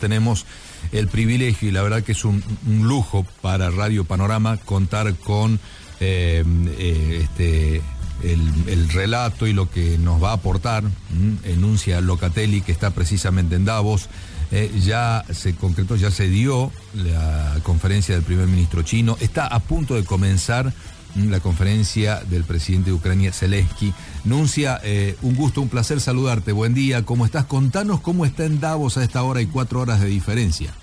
Tenemos el privilegio y la verdad que es un lujo para Radio Panorama contar con el relato y lo que nos va a aportar Nuncia Locatelli, que está precisamente en Davos. Ya se concretó, ya se dio la conferencia del primer ministro chino. Está a punto de comenzar la conferencia del presidente de Ucrania, Zelensky. Nuncia, un gusto, un placer saludarte. Buen día, ¿cómo estás? Contanos cómo está en Davos a esta hora y 4 horas de diferencia.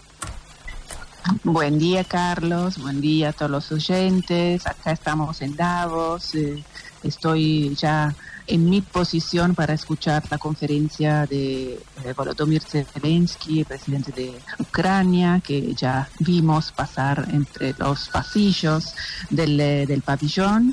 Buen día, Carlos. Buen día a todos los oyentes. Acá estamos en Davos. Estoy ya en mi posición para escuchar la conferencia de Volodymyr Zelensky, presidente de Ucrania, que ya vimos pasar entre los pasillos del pabellón.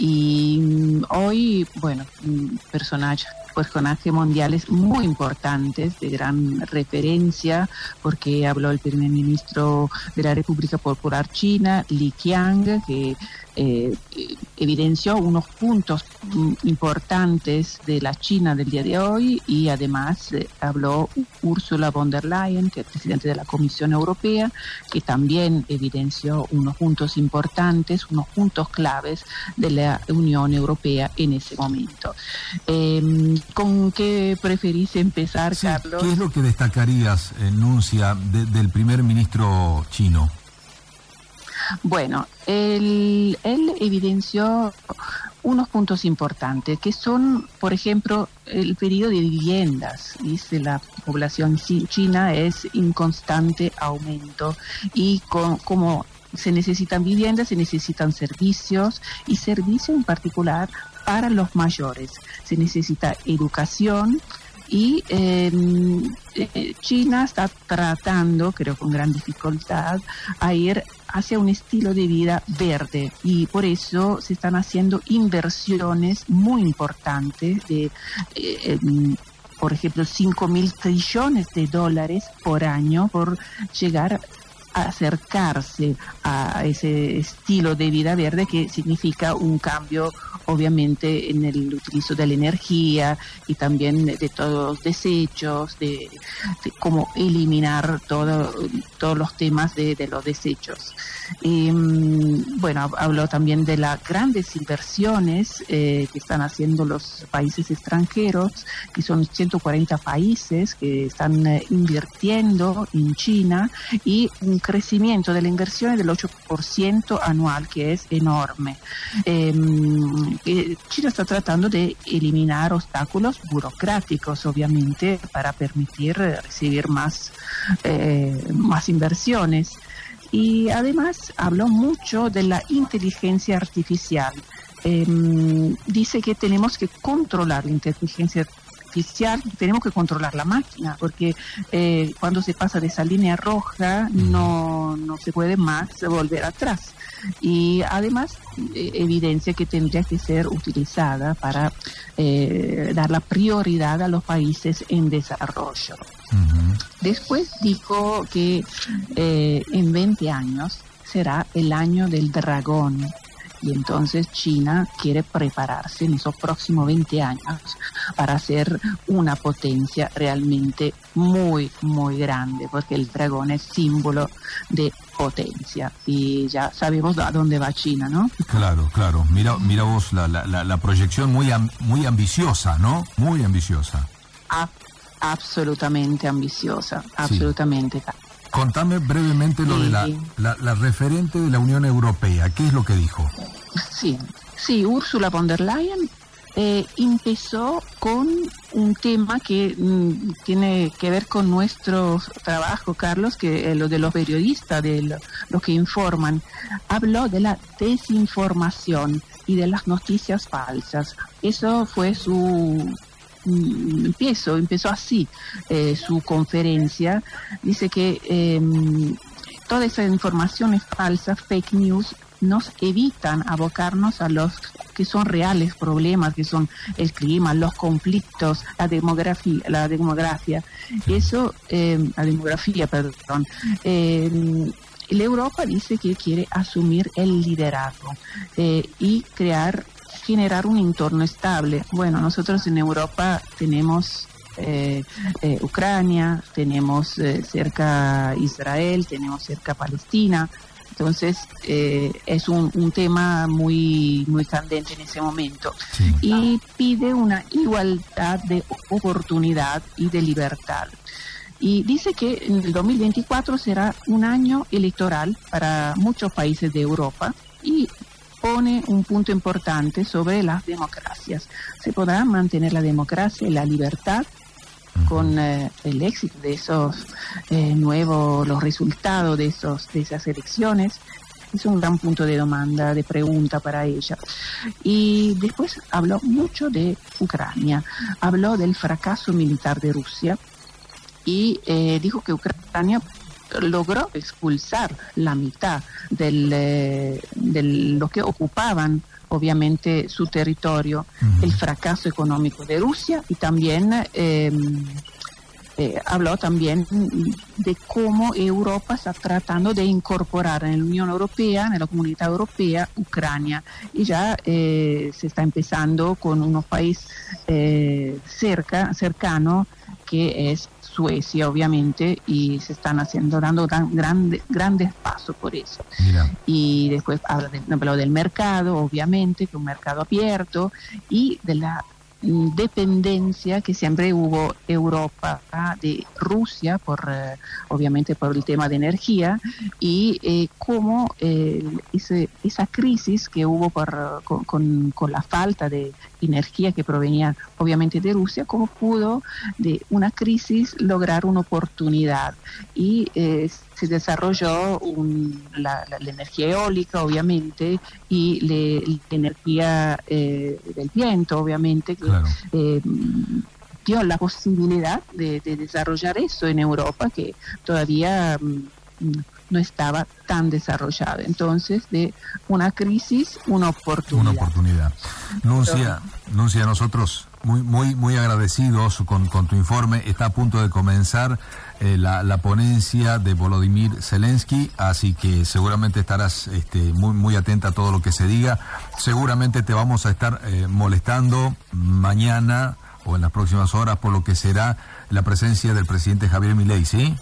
Y hoy, bueno, personajes mundiales muy importantes, de gran referencia, porque habló el primer ministro de la República Popular China, Li Qiang, que evidenció unos puntos importantes de la China del día de hoy, y además habló Ursula von der Leyen, que es presidente de la Comisión Europea, que también evidenció unos puntos importantes, unos puntos claves de la Unión Europea en ese momento. ¿Con qué preferís empezar, sí, Carlos? ¿Qué es lo que destacarías, Nuncia, del primer ministro chino? Bueno, él evidenció unos puntos importantes, que son, por ejemplo, el pedido de viviendas. Dice, la población china es en constante aumento y como se necesitan viviendas, se necesitan servicios, y servicios en particular para los mayores. Se necesita educación. Y China está tratando, creo con gran dificultad, a ir hacia un estilo de vida verde, y por eso se están haciendo inversiones muy importantes de, por ejemplo, 5.000 trillones de dólares por año, por llegar a acercarse a ese estilo de vida verde, que significa un cambio obviamente en el utilizo de la energía y también de todos los desechos, de cómo eliminar todos los temas de los desechos. Bueno, habló también de las grandes inversiones que están haciendo los países extranjeros, que son 140 países que están invirtiendo en China, y un crecimiento de la inversión del 8% anual, que es enorme. China está tratando de eliminar obstáculos burocráticos, obviamente, para permitir recibir más inversiones. Y además habló mucho de la inteligencia artificial. Dice que tenemos que controlar la inteligencia artificial, tenemos que controlar la máquina, porque cuando se pasa de esa línea roja no se puede más volver atrás. Y además evidencia que tendría que ser utilizada para dar la prioridad a los países en desarrollo. Uh-huh. Después dijo que en 20 años será el año del dragón, y entonces China quiere prepararse en esos próximos 20 años para ser una potencia realmente muy, muy grande, porque el dragón es símbolo de potencia, y ya sabemos a dónde va China, ¿no? Claro. Mira vos la proyección muy ambiciosa, ¿no? Muy ambiciosa. Absolutamente ambiciosa, absolutamente. Sí. Contame brevemente lo de la referente de la Unión Europea. ¿Qué es lo que dijo? Sí, Ursula von der Leyen empezó con un tema que tiene que ver con nuestro trabajo, Carlos, que lo de los periodistas, de los que informan. Habló de la desinformación y de las noticias falsas. Eso fue empezó así su conferencia. Dice que toda esa información es falsa, fake news, nos evitan abocarnos a los que son reales problemas, que son el clima, los conflictos, la demografía. La demografía, la Europa dice que quiere asumir el liderazgo y generar un entorno estable. Bueno, nosotros en Europa tenemos Ucrania, tenemos cerca Israel, tenemos cerca Palestina. Entonces es un tema muy candente en ese momento. Sí. Y pide una igualdad de oportunidad y de libertad. Y dice que en el 2024 será un año electoral para muchos países de Europa y pone un punto importante sobre las democracias. ¿Se podrá mantener la democracia y la libertad con el éxito de esos los resultados de esas elecciones? Es un gran punto de demanda, de pregunta para ella. Y después habló mucho de Ucrania, habló del fracaso militar de Rusia y dijo que Ucrania logró expulsar la mitad de lo que ocupaban obviamente su territorio, el fracaso económico de Rusia y también habló también de cómo Europa está tratando de incorporar en la Unión Europea, en la Comunidad Europea, Ucrania. Y ya se está empezando con unos países cercanos, que es Suecia, obviamente, y se están dando grandes pasos por eso. Mira. Y después habló del mercado, obviamente, que es un mercado abierto, y de la dependencia que siempre hubo Europa de Rusia obviamente por el tema de energía y cómo esa crisis que hubo con la falta de energía que provenía obviamente de Rusia, cómo pudo de una crisis lograr una oportunidad y se desarrolló la energía eólica obviamente y la energía del viento obviamente que claro. dio la posibilidad de desarrollar eso en Europa que todavía no estaba tan desarrollado. Entonces, de una crisis, una oportunidad. Una oportunidad. Nuncia, nosotros muy agradecidos con tu informe. Está a punto de comenzar la ponencia de Volodymyr Zelensky, así que seguramente estarás muy atenta a todo lo que se diga. Seguramente te vamos a estar molestando mañana o en las próximas horas por lo que será la presencia del presidente Javier Milei, ¿sí?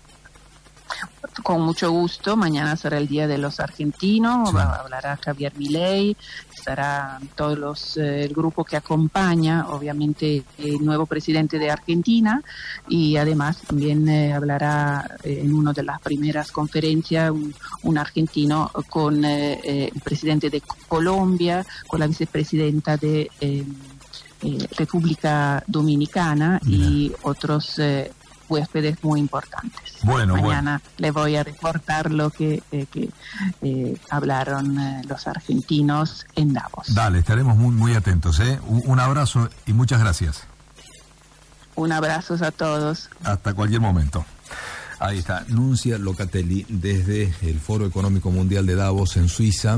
Con mucho gusto. Mañana será el Día de los Argentinos, sí. Hablará Javier Milei, estará el grupo que acompaña, obviamente, el nuevo presidente de Argentina, y además también hablará en una de las primeras conferencias un argentino con el presidente de Colombia, con la vicepresidenta de República Dominicana y otros huéspedes muy importantes. Mañana le voy a reportar lo que hablaron los argentinos en Davos. Dale, estaremos muy atentos. Un abrazo y muchas gracias. Un abrazo a todos. Hasta cualquier momento. Ahí está, Nuncia Locatelli desde el Foro Económico Mundial de Davos en Suiza.